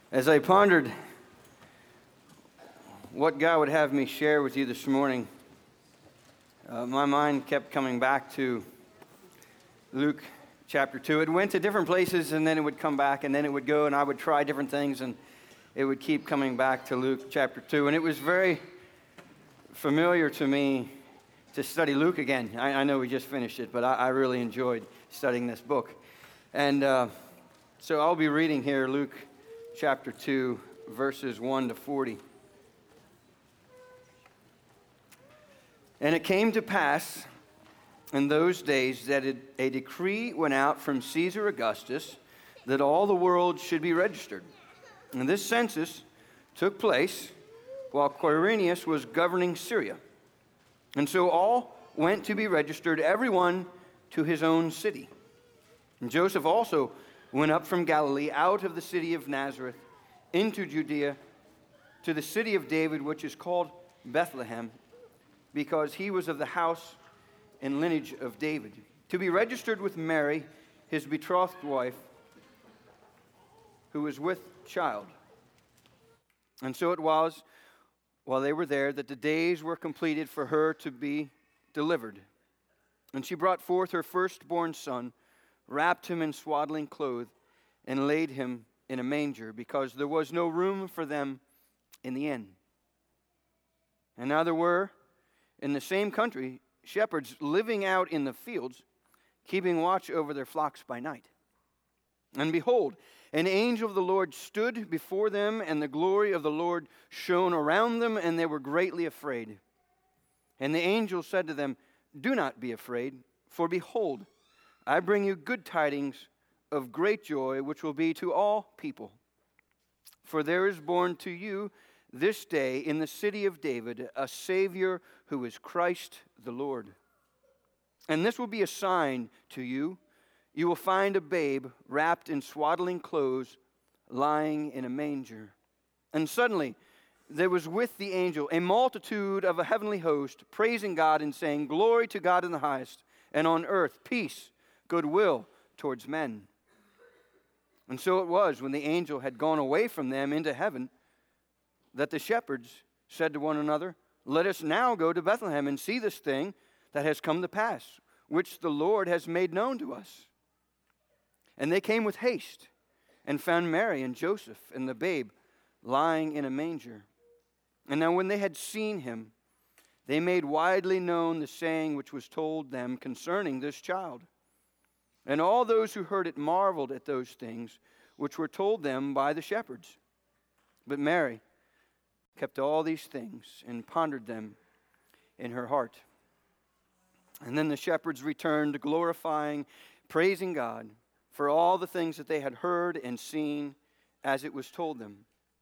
As I pondered what God would have me share with you this morning, my mind kept coming back to Luke chapter 2. It went to different places, and then it would come back, and then it would go, and I would try different things, and it would keep coming back to Luke chapter 2. And it was very familiar to me to study Luke again. I know we just finished it, but I really enjoyed studying this book. And so I'll be reading here Luke chapter 2, verses 1 to 40. And it came to pass in those days that a decree went out from Caesar Augustus that all the world should be registered. And this census took place while Quirinius was governing Syria. And so all went to be registered, everyone to his own city. And Joseph also went up from Galilee out of the city of Nazareth into Judea to the city of David, which is called Bethlehem, because he was of the house and lineage of David, to be registered with Mary, his betrothed wife, who was with child. And so it was, while they were there, that the days were completed for her to be delivered. And she brought forth her firstborn son, wrapped him in swaddling clothes, and laid him in a manger, because there was no room for them in the inn. And now there were, in the same country, shepherds living out in the fields, keeping watch over their flocks by night. And behold, an angel of the Lord stood before them, and the glory of the Lord shone around them, and they were greatly afraid. And the angel said to them, "Do not be afraid, for behold, I bring you good tidings of great joy, which will be to all people. For there is born to you this day in the city of David a Savior who is Christ the Lord. And this will be a sign to you. You will find a babe wrapped in swaddling clothes, lying in a manger." And suddenly there was with the angel a multitude of a heavenly host, praising God and saying, "Glory to God in the highest, and on earth peace, goodwill towards men." And so it was, when the angel had gone away from them into heaven, that the shepherds said to one another, "Let us now go to Bethlehem and see this thing that has come to pass, which the Lord has made known to us." And they came with haste and found Mary and Joseph and the babe lying in a manger. And now when they had seen him, they made widely known the saying which was told them concerning this child. And all those who heard it marveled at those things which were told them by the shepherds. But Mary kept all these things and pondered them in her heart. And then the shepherds returned, glorifying, praising God for all the things that they had heard and seen as it was told them.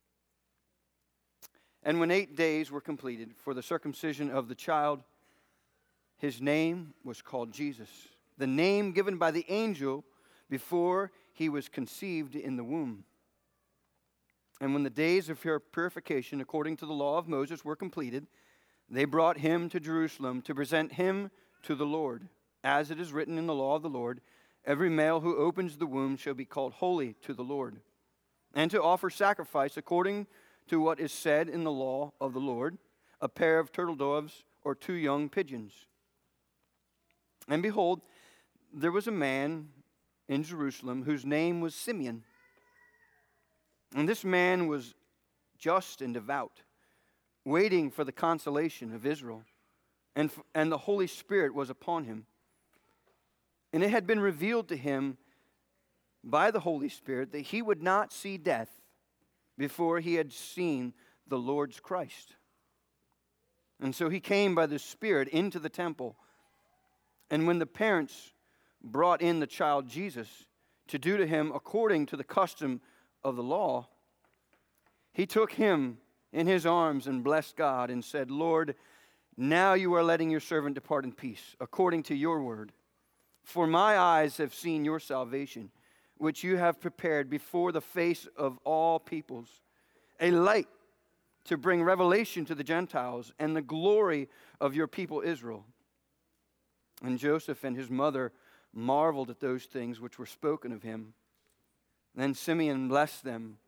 And when 8 days were completed for the circumcision of the child, his name was called Jesus, the name given by the angel before he was conceived in the womb. And when the days of her purification according to the law of Moses were completed, they brought him to Jerusalem to present him to the Lord. As it is written in the law of the Lord, every male who opens the womb shall be called holy to the Lord, and to offer sacrifice according to what is said in the law of the Lord, a pair of turtle doves or 2 young pigeons. And behold, there was a man in Jerusalem whose name was Simeon. And this man was just and devout, waiting for the consolation of Israel. And the Holy Spirit was upon him. And it had been revealed to him by the Holy Spirit that he would not see death before he had seen the Lord's Christ. And so he came by the Spirit into the temple. And when the parents brought in the child Jesus to do to him according to the custom of the law, he took him in his arms and blessed God and said, "Lord, now you are letting your servant depart in peace, according to your word. For my eyes have seen your salvation, which you have prepared before the face of all peoples, a light to bring revelation to the Gentiles and the glory of your people Israel." And Joseph and his mother marveled at those things which were spoken of him. Then Simeon blessed them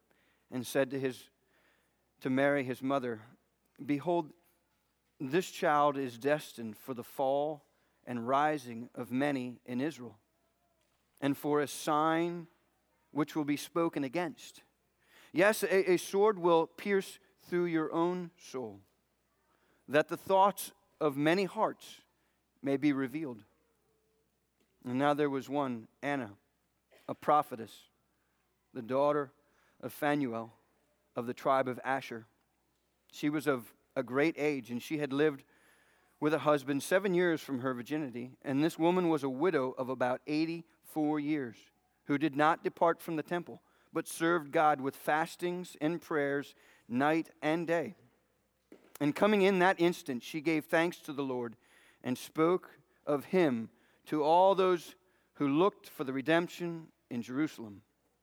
and said to Mary, his mother, "Behold, this child is destined for the fall and rising of many in Israel, and for a sign which will be spoken against. Yes, a sword will pierce through your own soul, that the thoughts of many hearts may be revealed." And now there was one, Anna, a prophetess, the daughter of Phanuel of the tribe of Asher. She was of a great age, and she had lived with a husband 7 years from her virginity. And this woman was a widow of about 84 years, who did not depart from the temple, but served God with fastings and prayers night and day. And coming in that instant, she gave thanks to the Lord and spoke of him to all those who looked for the redemption in Jerusalem.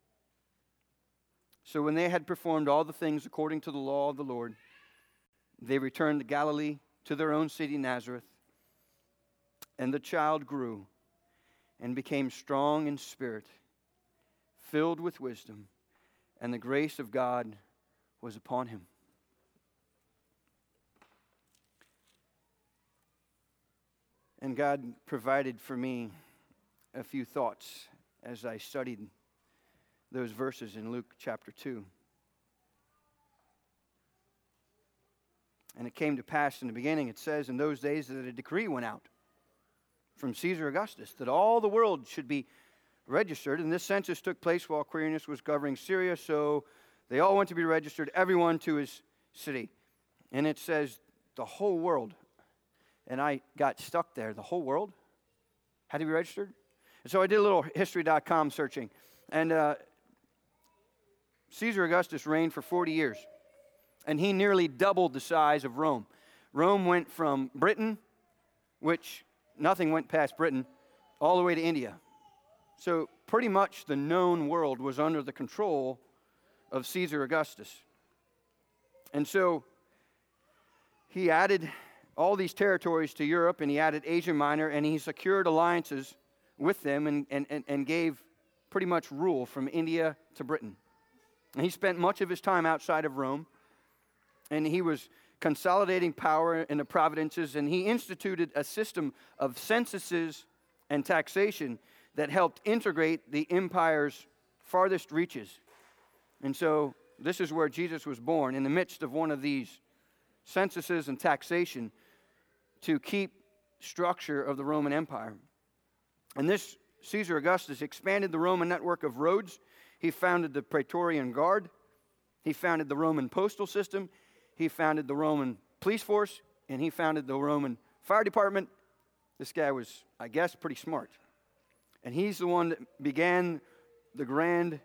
So when they had performed all the things according to the law of the Lord, they returned to Galilee, to their own city Nazareth. And the child grew and became strong in spirit, filled with wisdom, and the grace of God was upon him. And God provided for me a few thoughts as I studied those verses in Luke chapter 2. And it came to pass in the beginning, it says, in those days that a decree went out from Caesar Augustus that all the world should be registered. And this census took place while Quirinius was governing Syria, so they all went to be registered, everyone to his city. And it says the whole world. And I got stuck there. The whole world had to be registered? And so I did a little history.com searching. And Caesar Augustus reigned for 40 years. And he nearly doubled the size of Rome. Rome went from Britain, which nothing went past Britain, all the way to India. So pretty much the known world was under the control of Caesar Augustus. And so he added all these territories to Europe, and he added Asia Minor, and he secured alliances with them and gave pretty much rule from India to Britain. And he spent much of his time outside of Rome, and he was consolidating power in the provinces, and he instituted a system of censuses and taxation that helped integrate the empire's farthest reaches. And so this is where Jesus was born, in the midst of one of these censuses and taxation to keep structure of the Roman Empire. And this Caesar Augustus expanded the Roman network of roads. He founded the Praetorian Guard. He founded the Roman postal system. He founded the Roman police force, and he founded the Roman fire department. This guy was, I guess, pretty smart. And he's the one that began the grand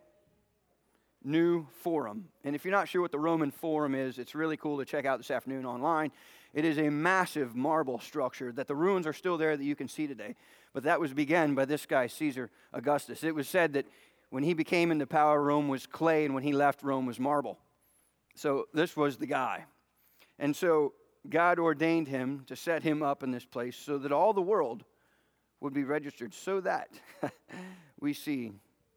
new forum. And if you're not sure what the Roman Forum is, it's really cool to check out this afternoon online. It is a massive marble structure that the ruins are still there that you can see today. But that was begun by this guy, Caesar Augustus. It was said that when he became into power, Rome was clay, and when he left, Rome was marble. So this was the guy. And so God ordained him to set him up in this place so that all the world would be registered, so that we see,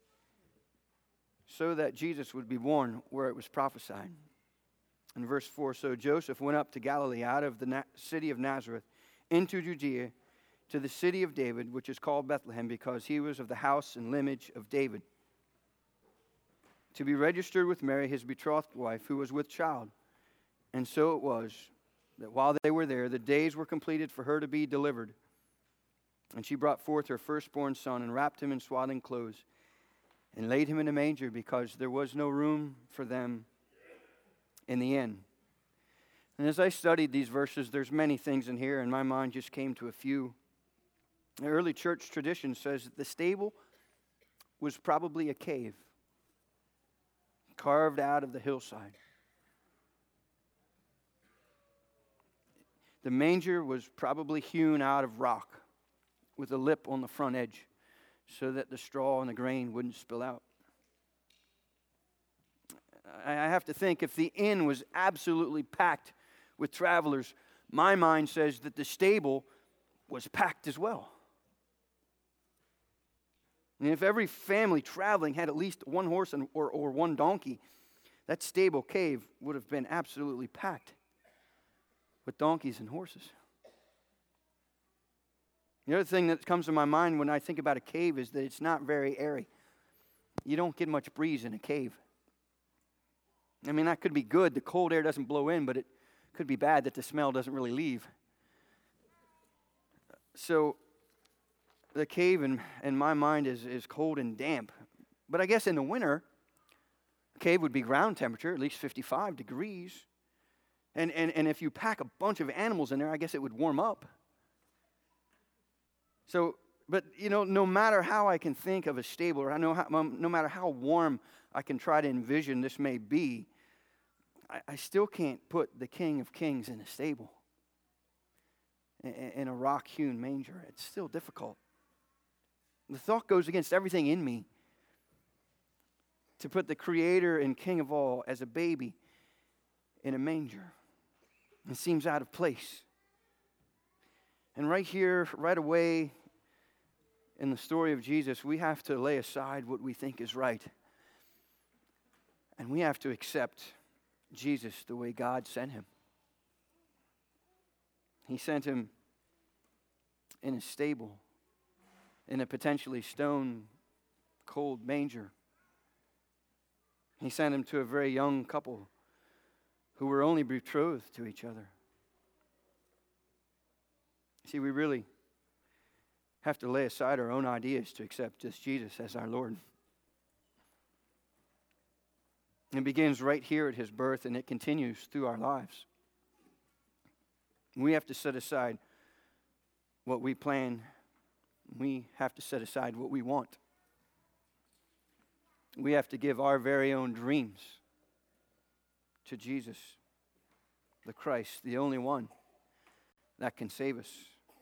so that Jesus would be born where it was prophesied. In verse 4, so Joseph went up to Galilee out of the city of Nazareth into Judea to the city of David, which is called Bethlehem, because he was of the house and lineage of David, to be registered with Mary, his betrothed wife, who was with child. And so it was that while they were there, the days were completed for her to be delivered. And she brought forth her firstborn son and wrapped him in swaddling clothes and laid him in a manger, because there was no room for them in the inn. And as I studied these verses, there's many things in here, and my mind just came to a few. The early church tradition says that the stable was probably a cave carved out of the hillside. The manger was probably hewn out of rock with a lip on the front edge so that the straw and the grain wouldn't spill out. I have to think, if the inn was absolutely packed with travelers, my mind says that the stable was packed as well. And if every family traveling had at least one horse or one donkey, that stable cave would have been absolutely packed with donkeys and horses. The other thing that comes to my mind when I think about a cave is that it's not very airy. You don't get much breeze in a cave. I mean, that could be good. The cold air doesn't blow in, but it could be bad that the smell doesn't really leave. So the cave in my mind is cold and damp. But I guess in the winter, the cave would be ground temperature, at least 55 degrees. And if you pack a bunch of animals in there, I guess it would warm up. So, but, no matter how I can think of a stable, or no matter how warm I can try to envision this may be, I still can't put the King of Kings in a stable, in a rock-hewn manger. It's still difficult. The thought goes against everything in me to put the Creator and King of all as a baby in a manger. It seems out of place. And right here, right away in the story of Jesus, we have to lay aside what we think is right. And we have to accept Jesus the way God sent him. He sent him in a stable, in a potentially stone cold manger. He sent him to a very young couple who were only betrothed to each other. See, we really have to lay aside our own ideas to accept just Jesus as our Lord. It begins right here at his birth, and it continues through our lives. We have to set aside what we plan. We have to set aside what we want. We have to give our very own dreams to Jesus, the Christ, the only one that can save us.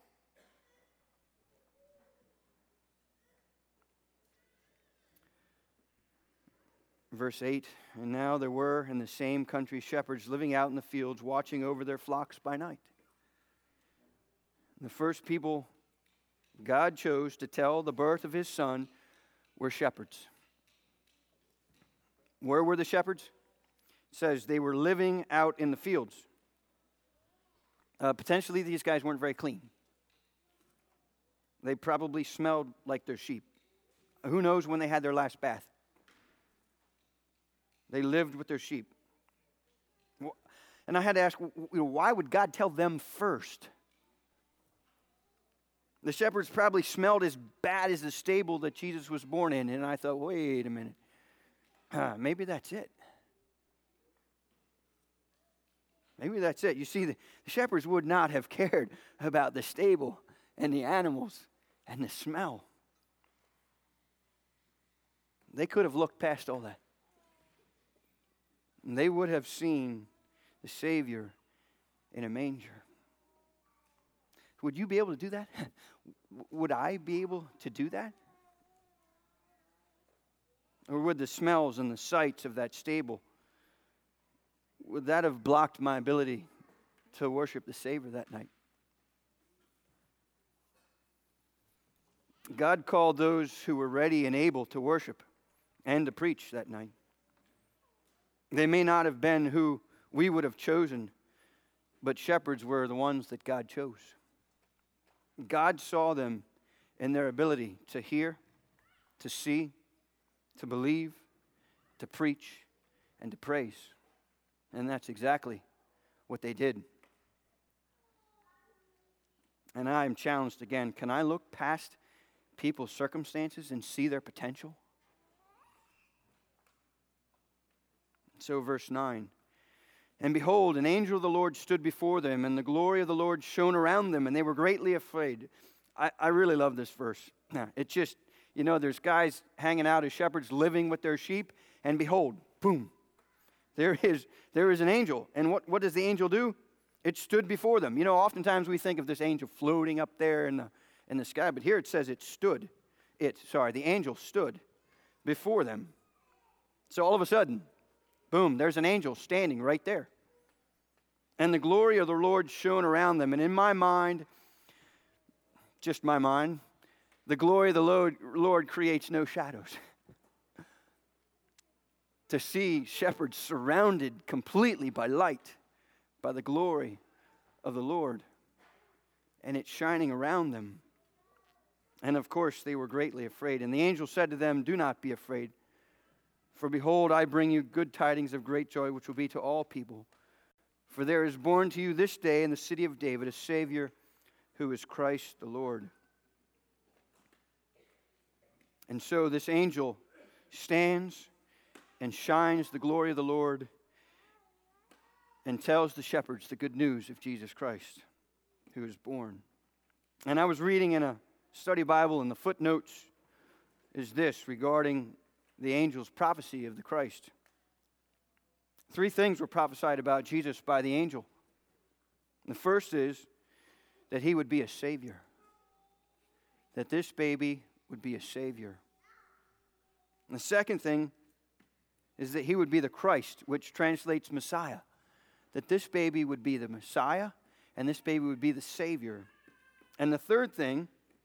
Verse 8, and now there were in the same country shepherds living out in the fields, watching over their flocks by night. The first people God chose to tell the birth of his son were shepherds. Where were the shepherds? It says they were living out in the fields. Potentially these guys weren't very clean. They probably smelled like their sheep. Who knows when they had their last bath? They lived with their sheep. And I had to ask, why would God tell them first? The shepherds probably smelled as bad as the stable that Jesus was born in. And I thought, wait a minute. Maybe that's it. Maybe that's it. You see, the shepherds would not have cared about the stable and the animals and the smell. They could have looked past all that. And they would have seen the Savior in a manger. Would you be able to do that? Would I be able to do that? Or would the smells and the sights of that stable, would that have blocked my ability to worship the Savior that night? God called those who were ready and able to worship and to preach that night. They may not have been who we would have chosen, but shepherds were the ones that God chose. God saw them in their ability to hear, to see, to believe, to preach, and to praise. And that's exactly what they did. And I am challenged again. Can I look past people's circumstances and see their potential? So verse 9, and behold, an angel of the Lord stood before them, and the glory of the Lord shone around them, and they were greatly afraid. I really love this verse. It's just, there's guys hanging out as shepherds living with their sheep, and behold, boom, there is an angel. And what does the angel do? It stood before them. Oftentimes we think of this angel floating up there in the sky, but here it says the angel stood before them. So all of a sudden, boom, there's an angel standing right there. And the glory of the Lord shone around them. And in my mind, just my mind, the glory of the Lord creates no shadows. to see shepherds surrounded completely by light, by the glory of the Lord, and it's shining around them. And of course, they were greatly afraid. And the angel said to them, "Do not be afraid, for behold, I bring you good tidings of great joy, which will be to all people. For there is born to you this day in the city of David a Savior, who is Christ the Lord." And so this angel stands and shines the glory of the Lord and tells the shepherds the good news of Jesus Christ, who is born. And I was reading in a study Bible, and the footnotes is this regarding the angel's prophecy of the Christ. 3 things were prophesied about Jesus by the angel. The first is that he would be a Savior, that this baby would be a Savior. And the second thing is that he would be the Christ, which translates Messiah, that this baby would be the Messiah, and this baby would be the Savior. And the third thing,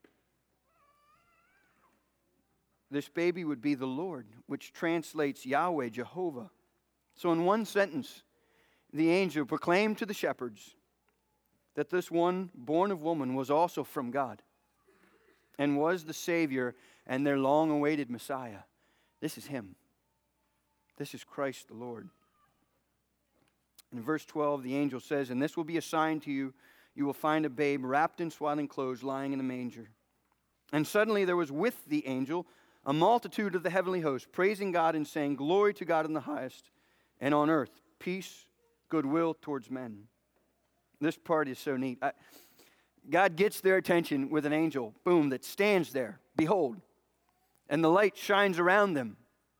this baby would be the Lord, which translates Yahweh, Jehovah. So in one sentence, the angel proclaimed to the shepherds that this one born of woman was also from God and was the Savior and their long-awaited Messiah. This is him. This is Christ the Lord. In verse 12, the angel says, "And this will be a sign to you. You will find a babe wrapped in swaddling clothes lying in a manger." And suddenly there was with the angel a multitude of the heavenly host, praising God and saying, "Glory to God in the highest, and on earth peace, goodwill towards men." This part is so neat. God gets their attention with an angel, boom, that stands there, behold, and the light shines around them.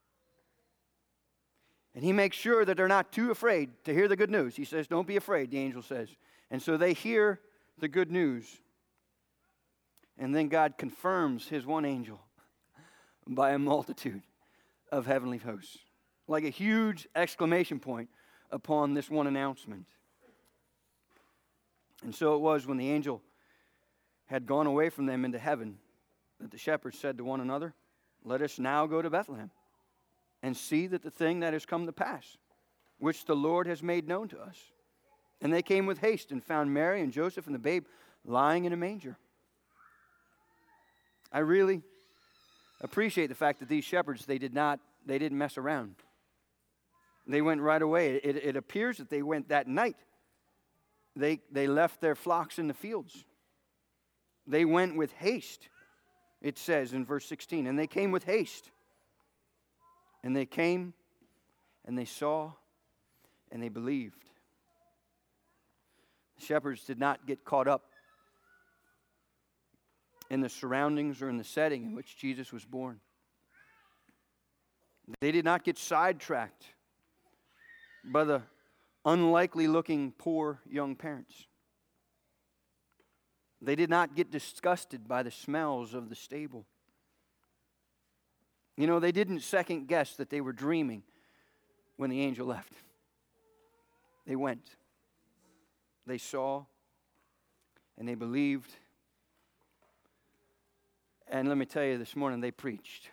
And he makes sure that they're not too afraid to hear the good news. He says, "Don't be afraid," the angel says. And so they hear the good news. And then God confirms his one angel by a multitude of heavenly hosts, like a huge exclamation point upon this one announcement. And so it was when the angel had gone away from them into heaven that the shepherds said to one another, "Let us now go to Bethlehem and see that the thing that has come to pass, which the Lord has made known to us." And they came with haste and found Mary and Joseph and the babe lying in a manger. I really appreciate the fact that these shepherds, they didn't mess around. They went right away. It appears that they went that night. They left their flocks in the fields. They went with haste, it says in verse 16. And they came with haste. And they came, and they saw, and they believed. The shepherds did not get caught up in the surroundings or in the setting in which Jesus was born. They did not get sidetracked by the unlikely looking poor young parents. They did not get disgusted by the smells of the stable. You know, they didn't second guess that they were dreaming when the angel left. They went. They saw, and they believed. And let me tell you this morning, they preached.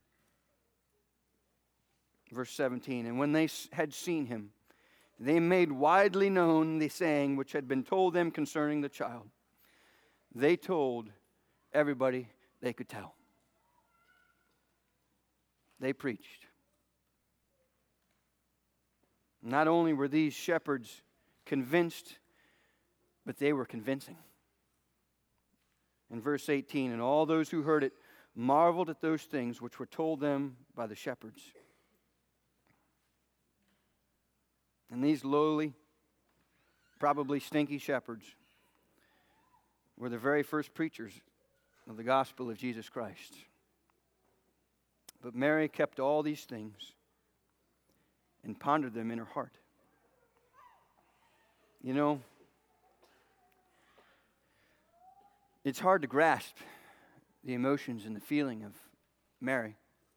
Verse 17, "And when they had seen him, they made widely known the saying which had been told them concerning the child." They told everybody they could tell. They preached. Not only were these shepherds convinced, but they were convincing. In verse 18, "And all those who heard it marveled at those things which were told them by the shepherds." And these lowly, probably stinky shepherds were the very first preachers of the gospel of Jesus Christ. But Mary kept all these things and pondered them in her heart. You know, it's hard to grasp the emotions and the feeling of Mary.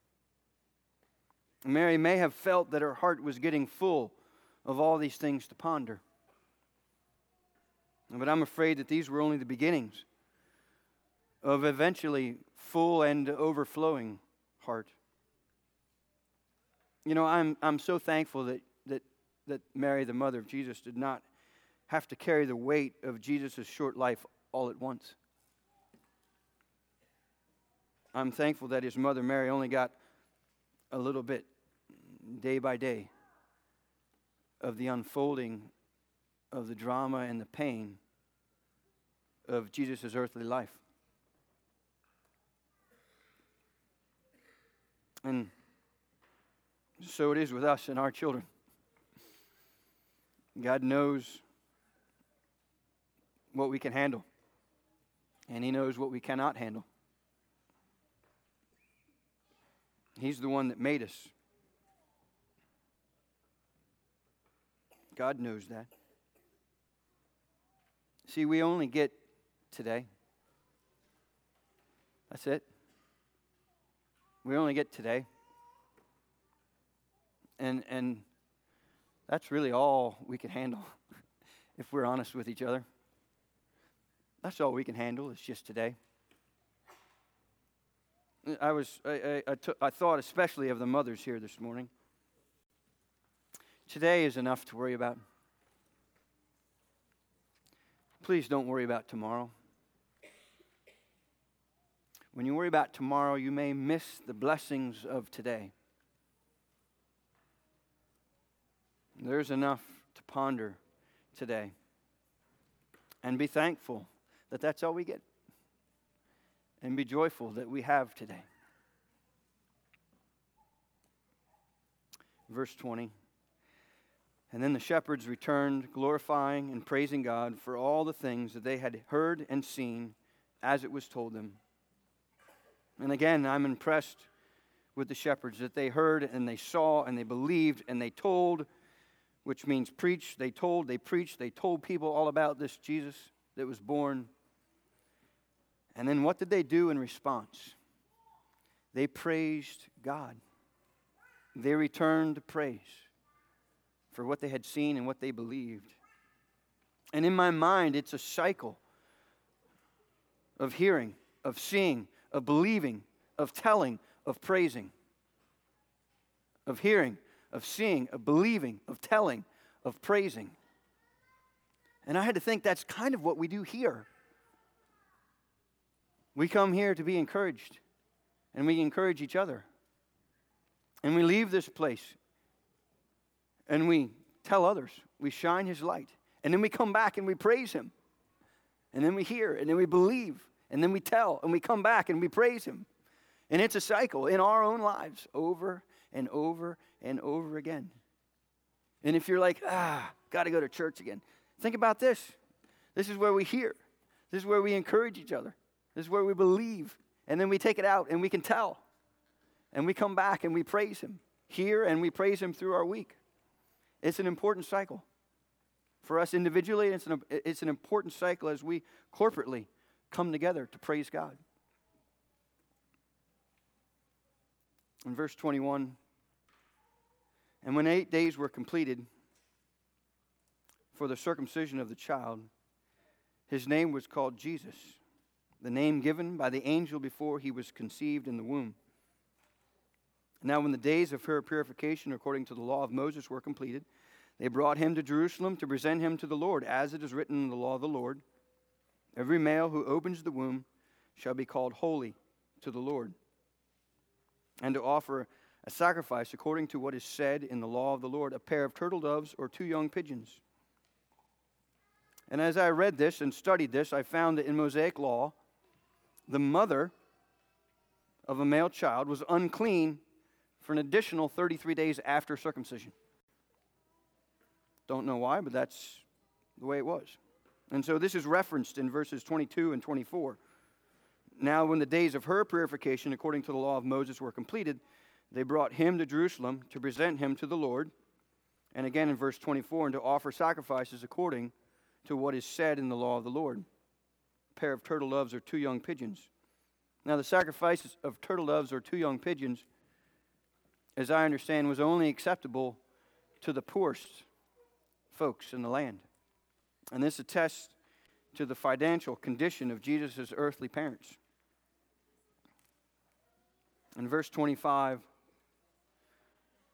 Mary may have felt that her heart was getting full of all these things to ponder. But I'm afraid that these were only the beginnings of eventually full and overflowing heart. You know, I'm so thankful that Mary, the mother of Jesus, did not have to carry the weight of Jesus' short life all at once. I'm thankful that his mother Mary only got a little bit, day by day, of the unfolding of the drama and the pain of Jesus' earthly life. And so it is with us and our children. God knows what we can handle, and He knows what we cannot handle. He's the one that made us. God knows that. See, we only get today. That's it. We only get today. And that's really all we can handle, if we're honest with each other. That's all we can handle is just today. I thought especially of the mothers here this morning. Today is enough to worry about. Please don't worry about tomorrow. When you worry about tomorrow, you may miss the blessings of today. There's enough to ponder today. And be thankful that that's all we get. And be joyful that we have today. Verse 20. And then the shepherds returned, glorifying and praising God for all the things that they had heard and seen as it was told them. And again, I'm impressed with the shepherds that they heard and they saw and they believed and they told, which means preach. They told, they preached, they told people all about this Jesus that was born. And then what did they do in response? They praised God. They returned praise for what they had seen and what they believed. And in my mind, it's a cycle of hearing, of seeing, of believing, of telling, of praising. Of hearing, of seeing, of believing, of telling, of praising. And I had to think that's kind of what we do here. We come here to be encouraged, and we encourage each other. And we leave this place, and we tell others. We shine His light. And then we come back and we praise Him. And then we hear, and then we believe, and then we tell, and we come back and we praise Him. And it's a cycle in our own lives over and over and over again. And if you're like, got to go to church again, think about this. This is where we hear. This is where we encourage each other. This is where we believe. And then we take it out and we can tell. And we come back and we praise Him here, and we praise Him through our week. It's an important cycle. For us individually, it's an important cycle as we corporately come together to praise God. In verse 21, and when 8 days were completed for the circumcision of the child, His name was called Jesus, the name given by the angel before he was conceived in the womb. Now when the days of her purification according to the law of Moses were completed, they brought him to Jerusalem to present him to the Lord, as it is written in the law of the Lord. Every male who opens the womb shall be called holy to the Lord, and to offer a sacrifice according to what is said in the law of the Lord, a pair of turtle doves or 2 young pigeons. And as I read this and studied this, I found that in Mosaic law, the mother of a male child was unclean for an additional 33 days after circumcision. Don't know why, but that's the way it was. And so this is referenced in verses 22 and 24. Now when the days of her purification according to the law of Moses were completed, they brought him to Jerusalem to present him to the Lord. And again in verse 24, and to offer sacrifices according to what is said in the law of the Lord. A pair of turtle doves or 2 young pigeons. Now the sacrifices of turtle doves or 2 young pigeons, as I understand, was only acceptable to the poorest folks in the land. And this attests to the financial condition of Jesus' earthly parents. In verse 25,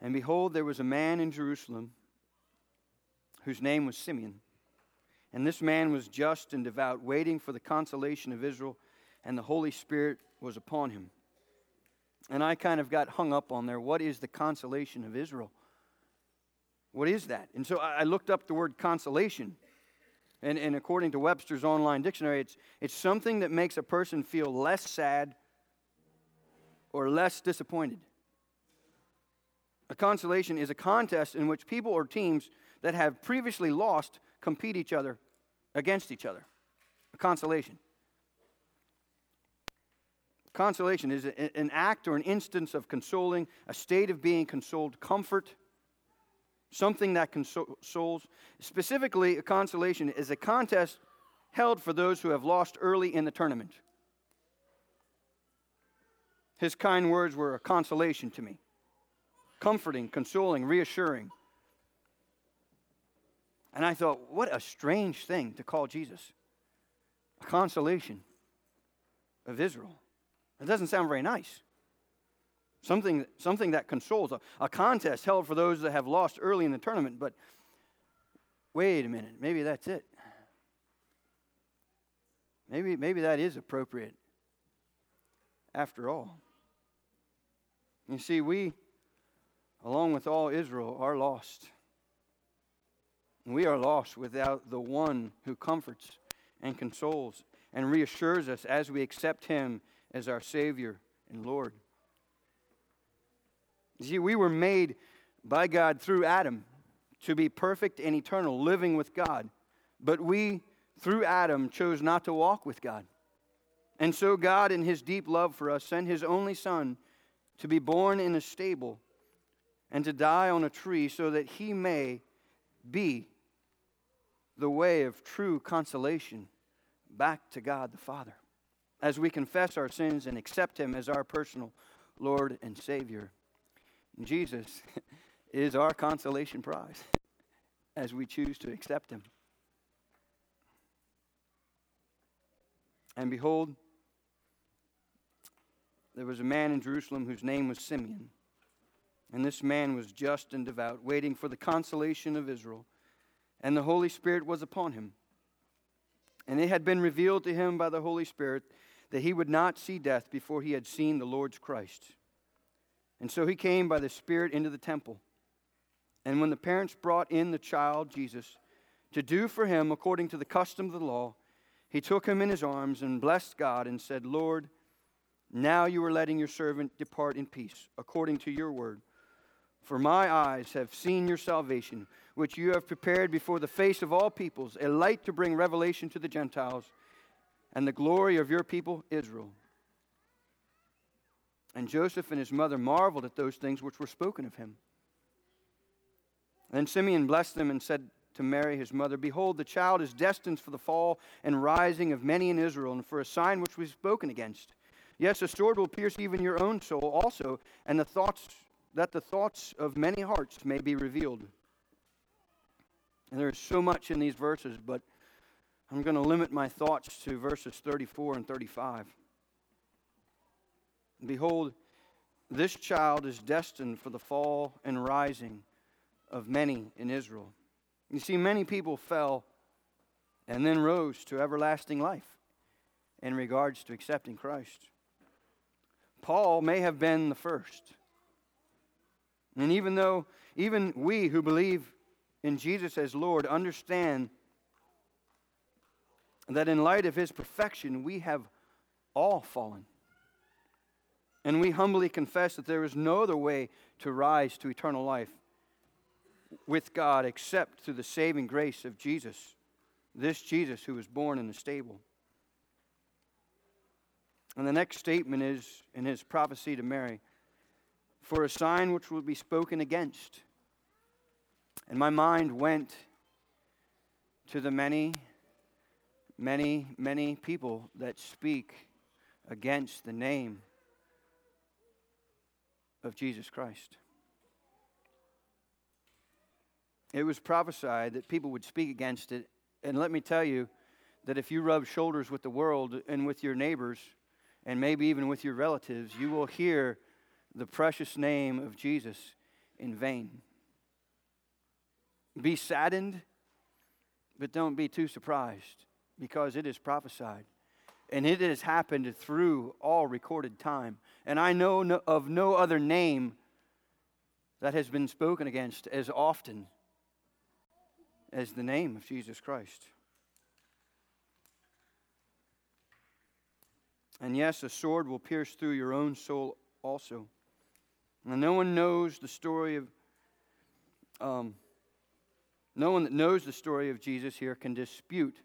And behold, there was a man in Jerusalem whose name was Simeon. And this man was just and devout, waiting for the consolation of Israel, and the Holy Spirit was upon him. And I kind of got hung up on there. What is the consolation of Israel? What is that? And so I looked up the word consolation. And according to Webster's online dictionary, it's something that makes a person feel less sad or less disappointed. A consolation is a contest in which people or teams that have previously lost compete against each other. A consolation. Consolation is an act or an instance of consoling, a state of being consoled, comfort, something that consoles. Specifically, a consolation is a contest held for those who have lost early in the tournament. His kind words were a consolation to me. Comforting, consoling, reassuring. And I thought, what a strange thing to call Jesus a consolation of Israel. It doesn't sound very nice. Something that consoles. A contest held for those that have lost early in the tournament. But wait a minute, maybe that's it. Maybe that is appropriate after all. You see, we, along with all Israel, are lost. We are lost without the one who comforts and consoles and reassures us as we accept Him as our Savior and Lord. You see, we were made by God through Adam to be perfect and eternal, living with God. But we, through Adam, chose not to walk with God. And so God, in His deep love for us, sent His only Son to be born in a stable and to die on a tree so that He may be the way of true consolation back to God the Father, as we confess our sins and accept Him as our personal Lord and Savior. Jesus is our consolation prize as we choose to accept Him. And behold, there was a man in Jerusalem whose name was Simeon. And this man was just and devout, waiting for the consolation of Israel. And the Holy Spirit was upon him. And it had been revealed to him by the Holy Spirit that he would not see death before he had seen the Lord's Christ. And so he came by the Spirit into the temple. And when the parents brought in the child, Jesus, to do for him according to the custom of the law, he took him in his arms and blessed God and said, Lord, now you are letting your servant depart in peace, according to your word. For my eyes have seen your salvation, which you have prepared before the face of all peoples, a light to bring revelation to the Gentiles, and the glory of your people Israel. And Joseph and his mother marveled at those things which were spoken of him. Then Simeon blessed them and said to Mary, his mother, Behold, the child is destined for the fall and rising of many in Israel, and for a sign which was spoken against. Yes, a sword will pierce even your own soul also, and the thoughts of many hearts may be revealed. And there's so much in these verses, but I'm going to limit my thoughts to verses 34 and 35. Behold, this child is destined for the fall and rising of many in Israel. You see, many people fell and then rose to everlasting life in regards to accepting Christ. Paul may have been the first. And even we who believe in Jesus as Lord understand that in light of His perfection, we have all fallen. And we humbly confess that there is no other way to rise to eternal life with God except through the saving grace of Jesus, this Jesus who was born in a stable. And the next statement is in his prophecy to Mary, for a sign which will be spoken against. And my mind went to the many, many, many people that speak against the name of Jesus Christ. It was prophesied that people would speak against it. And let me tell you that if you rub shoulders with the world and with your neighbors, and maybe even with your relatives, you will hear the precious name of Jesus in vain. Be saddened, but don't be too surprised, because it is prophesied. And it has happened through all recorded time. And I know of no other name that has been spoken against as often as the name of Jesus Christ. And yes, a sword will pierce through your own soul also. And no one knows the story of, no one that knows the story of Jesus here can dispute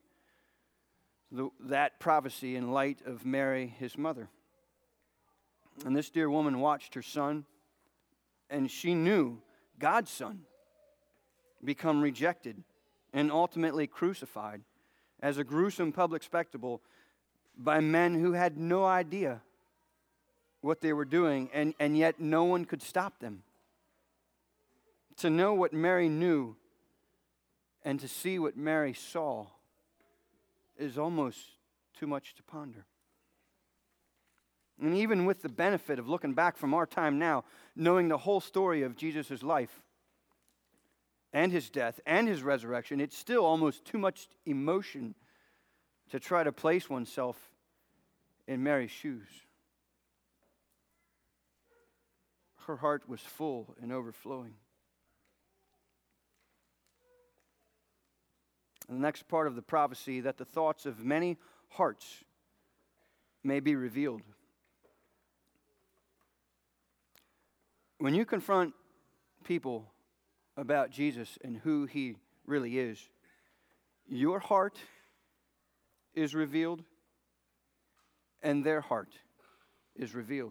that prophecy in light of Mary, his mother. And this dear woman watched her son, and she knew God's son become rejected and ultimately crucified as a gruesome public spectacle by men who had no idea what they were doing, and yet no one could stop them. To know what Mary knew and to see what Mary saw is almost too much to ponder. And even with the benefit of looking back from our time now, knowing the whole story of Jesus' life and his death and his resurrection, it's still almost too much emotion to try to place oneself in Mary's shoes. Her heart was full and overflowing. And the next part of the prophecy, that the thoughts of many hearts may be revealed. When you confront people about Jesus and who he really is, your heart is revealed and their heart is revealed.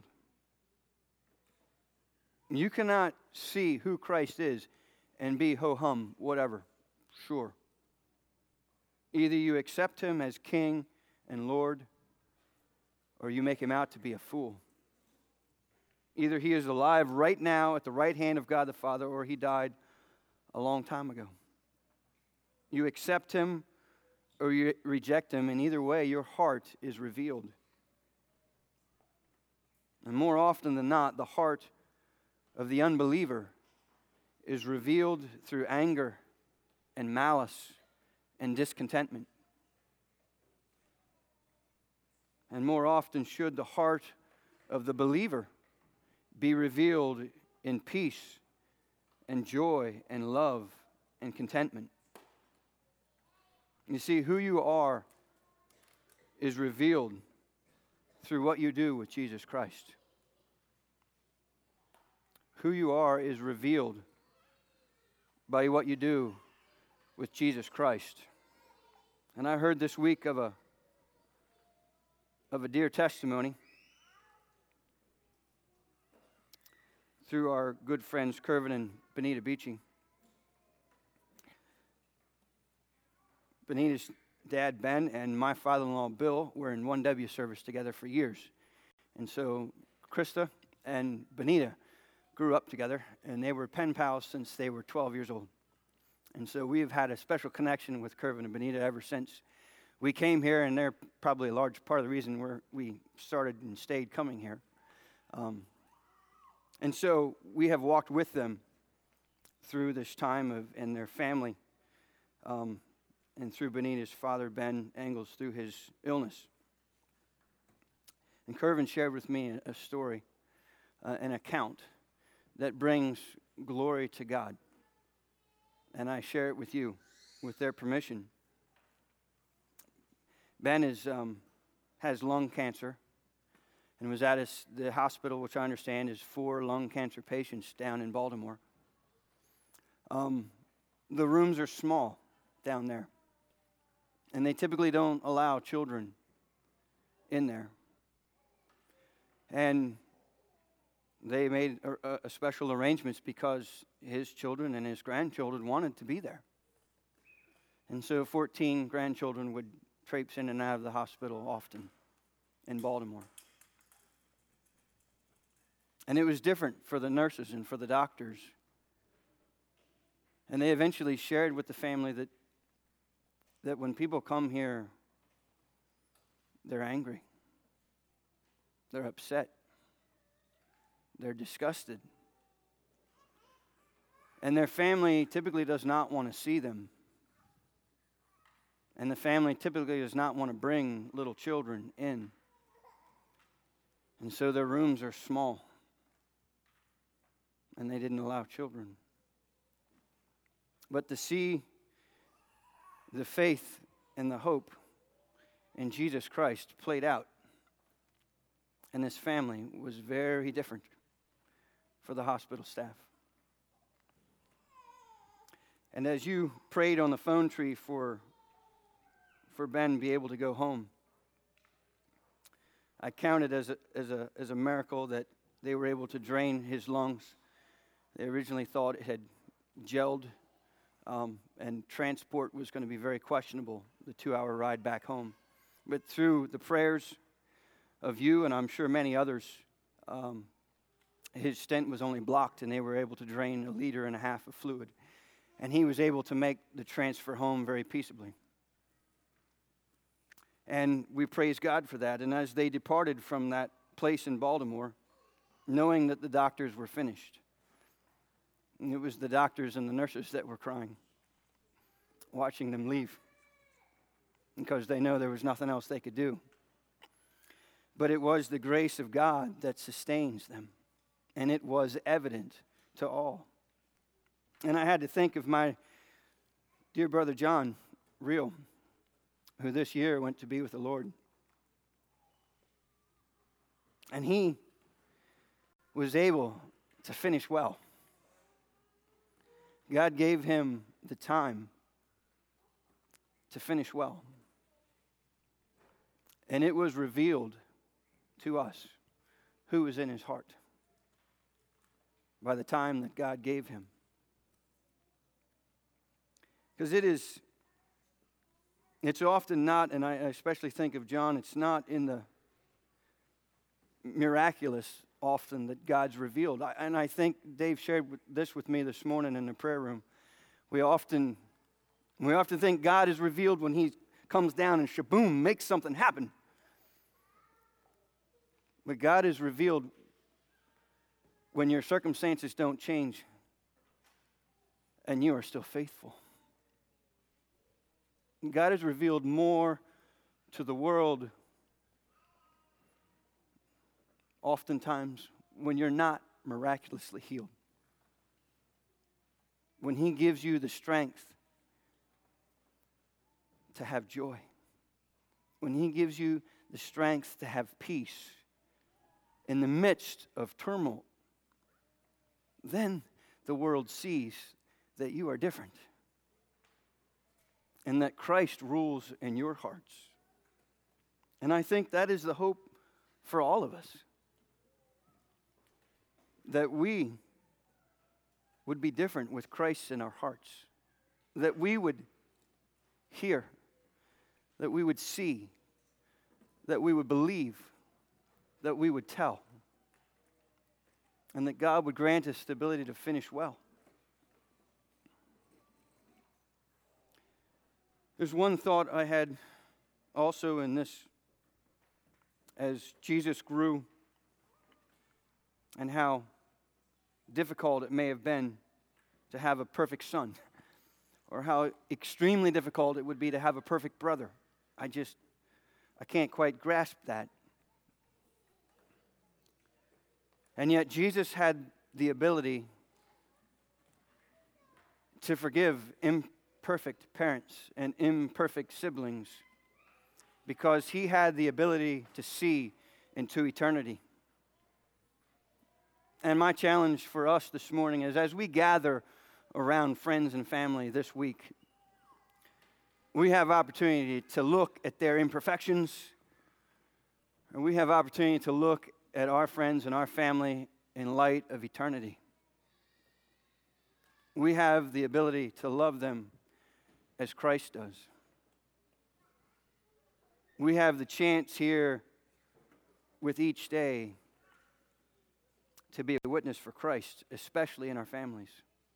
You cannot see who Christ is and be ho-hum, whatever, sure. Either you accept him as King and Lord, or you make him out to be a fool. Either he is alive right now at the right hand of God the Father, or he died a long time ago. You accept him or you reject him, and either way, your heart is revealed. And more often than not, the heart of the unbeliever is revealed through anger and malice and discontentment. And more often should the heart of the believer be revealed in peace and joy and love and contentment. You see, who you are is revealed through what you do with Jesus Christ. Who you are is revealed by what you do with Jesus Christ. And I heard this week of a dear testimony through our good friends Kervin and Benita Beachy. Benita's dad, Ben, and my father-in-law, Bill, were in 1W service together for years. And so Krista and Benita grew up together, and they were pen pals since they were 12 years old. And so we've had a special connection with Kervin and Benita ever since we came here, and they're probably a large part of the reason we started and stayed coming here. And so we have walked with them through this time and their family, and through Benita's father, Ben Engels, through his illness. And Kervin shared with me a story, an account that brings glory to God. And I share it with you with their permission. Ben has lung cancer and was at the hospital, which I understand is 4 lung cancer patients down in Baltimore. The rooms are small down there, and they typically don't allow children in there. And they made a special arrangements because his children and his grandchildren wanted to be there. And so 14 grandchildren would traipse in and out of the hospital often in Baltimore. And it was different for the nurses and for the doctors. And they eventually shared with the family that when people come here, they're angry. They're upset. They're disgusted. And their family typically does not want to see them. And the family typically does not want to bring little children in. And so their rooms are small. And they didn't allow children. But to see the faith and the hope in Jesus Christ played out in this family was very different for the hospital staff. And as you prayed on the phone tree for Ben to be able to go home, I counted as a miracle that they were able to drain his lungs. They originally thought it had gelled, and transport was going to be very questionable, the 2-hour ride back home. But through the prayers of you, and I'm sure many others, his stent was only blocked, and they were able to drain 1.5 liters of fluid. And he was able to make the transfer home very peaceably. And we praise God for that. And as they departed from that place in Baltimore, knowing that the doctors were finished, and it was the doctors and the nurses that were crying, watching them leave, because they know there was nothing else they could do. But it was the grace of God that sustains them, and it was evident to all. And I had to think of my dear brother John Reel, who this year went to be with the Lord. And he was able to finish well. God gave him the time to finish well. And it was revealed to us who was in his heart by the time that God gave him. Because it's often not, and I especially think of John, it's not in the miraculous often that God's revealed. And I think Dave shared this with me this morning in the prayer room. We often think God is revealed when he comes down and shaboom, makes something happen. But God is revealed when your circumstances don't change and you are still faithful. God is revealed more to the world oftentimes when you're not miraculously healed. When he gives you the strength to have joy. When he gives you the strength to have peace in the midst of turmoil, then the world sees that you are different. And that Christ rules in your hearts. And I think that is the hope for all of us. That we would be different with Christ in our hearts. That we would hear. That we would see. That we would believe. That we would tell. And that God would grant us the ability to finish well. There's one thought I had also in this as Jesus grew and how difficult it may have been to have a perfect son, or how extremely difficult it would be to have a perfect brother. I can't quite grasp that. And yet Jesus had the ability to forgive imperfect parents and imperfect siblings because he had the ability to see into eternity. And my challenge for us this morning is, as we gather around friends and family this week, we have opportunity to look at their imperfections, and we have opportunity to look at our friends and our family in light of eternity. We have the ability to love them as Christ does. We have the chance here with each day to be a witness for Christ, especially in our families.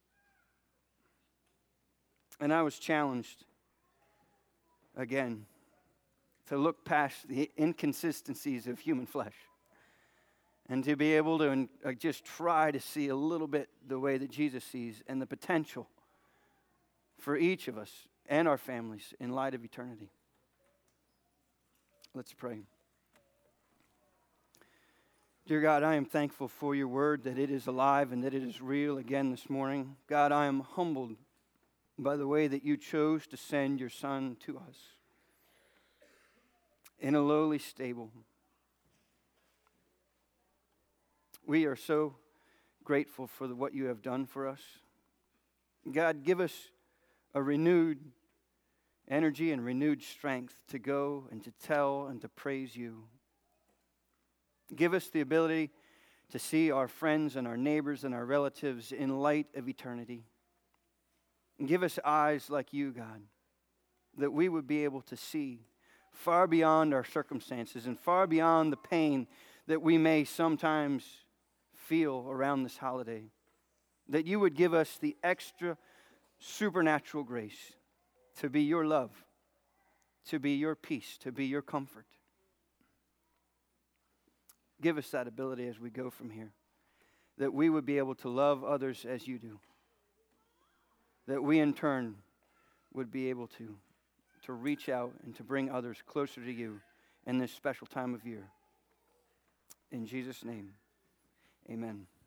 And I was challenged again to look past the inconsistencies of human flesh and to be able to just try to see a little bit the way that Jesus sees and the potential for each of us and our families in light of eternity. Let's pray. Dear God, I am thankful for your word, that it is alive and that it is real again this morning. God, I am humbled by the way that you chose to send your Son to us in a lowly stable. We are so grateful for what you have done for us. God, give us a renewed energy and renewed strength to go and to tell and to praise you. Give us the ability to see our friends and our neighbors and our relatives in light of eternity. And give us eyes like you, God, that we would be able to see far beyond our circumstances and far beyond the pain that we may sometimes feel around this holiday. That you would give us the extra supernatural grace to be your love, to be your peace, to be your comfort. Give us that ability as we go from here, that we would be able to love others as you do, that we in turn would be able to reach out and to bring others closer to you in this special time of year. In Jesus' name, amen.